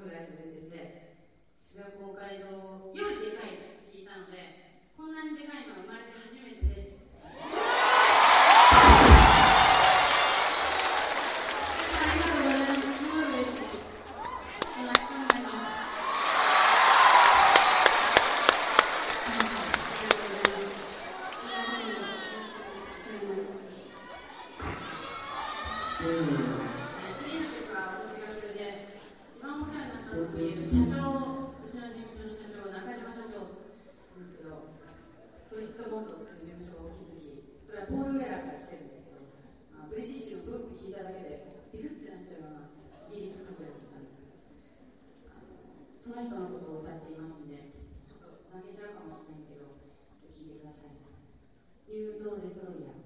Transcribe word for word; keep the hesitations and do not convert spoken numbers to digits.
ぐらい売れてて、渋谷公会堂よりでかいって聞いたので、こんなにでかいのは生まれて初めてです。ありがとうございます。すごい嬉しいです。今泣きそうになりました。次の曲は私がそれで一番お世話になったといえる社長、うちの事務所の社長、中島社長なんですけど、ソリッドボンドという事務所を築き、それはポール・ウェラーから来てるんですけど、まあ、ブリティッシュのブーって聞いただけでビクってなっちゃうようなイギリスの声をしたんです。あのその人のことを歌っていますので、ちょっと泣けちゃうかもしれないけど、ちょっと聞いてください。ニュート・デストロイヤー。